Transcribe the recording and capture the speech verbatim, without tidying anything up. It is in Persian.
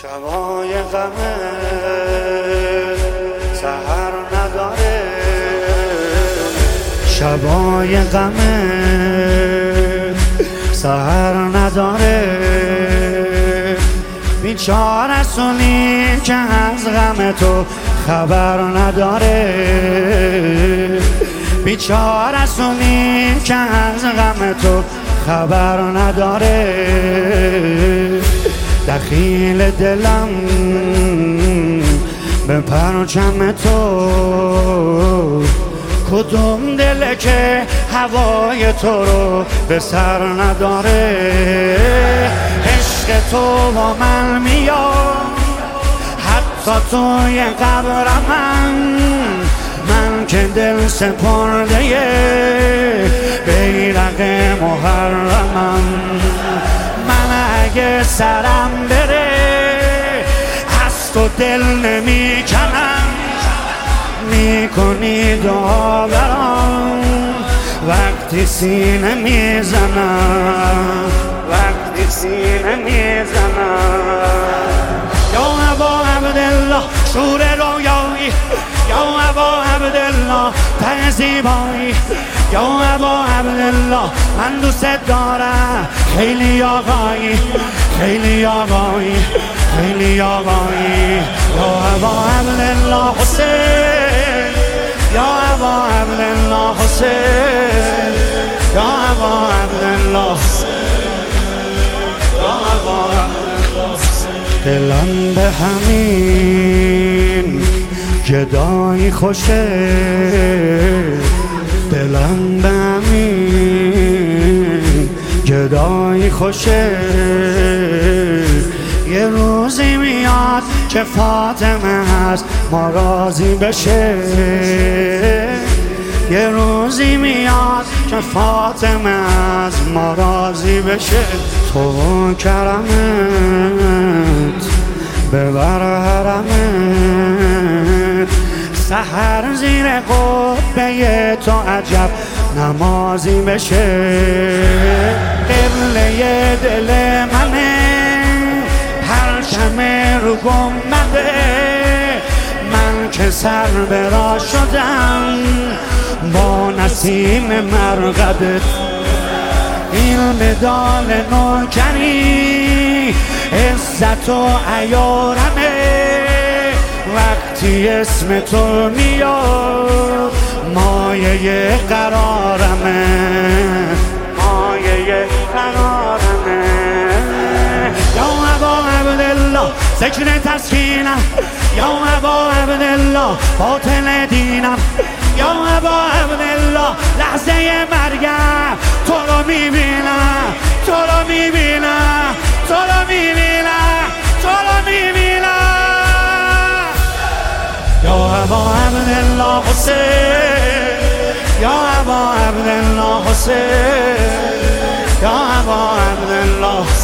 شبای غمه سحر نداره، شبای غمه سحر نداره. بیچاره سونی که از غم تو خبر نداره، بیچاره سونی که از غم تو خبر نداره. دخیل دلم به پرچم تو، کدوم دل که هوای تو رو به سر نداره. عشق تو با من میاد حتی توی قبر من، من که دل سپرده بیرق محرمم. من اگه سرم بره از تو دل نمی کنم، میکنی دعا برام وقتی سینه میزنم، وقتی سینه میزنم. یا ابا عبدالله شور رویایی، یا ابا عبدالله ته زیبایی، یا ابا عبدالله من دوست دارم خیلی آقایی، خیلی آقایی، خیلی آقایی. یا ابا عبدالله حسین، یا ابا عبدالله حسین، یا ابا عبدالله حسین، یا ابا عبدالله حسین. دلم به همین جدایی خوشه، دلم به همین جدایی خوشه. یه روزی میاد که فاطمه هست ما راضی بشه، یه روزی میاد که فاطمه از ما راضی بشه. تو کرمت ببر حرمت، سحر زیر قبه تو عجب نمازی بشه. قبله دل منه پرچم رو گنبده، من که سر برا شدم با نسیم مرقدت. این مدال نوکری عزت و عیارمه، وقتی اسم تو میاد مایه قرارمه، مایه قرارمه. یا ابا عبدالله ذکر تسکینم، یا ابا عبدالله باطل دینم، یا ابا عبدالله لحظه مرگم تو رو میبینم، تو رو میبینم، تو رو میبینم، تو رو میبینم. یا ابا عبدالله حسین، یا ابا عبدالله حسین، یا ابا عبدالله حسین.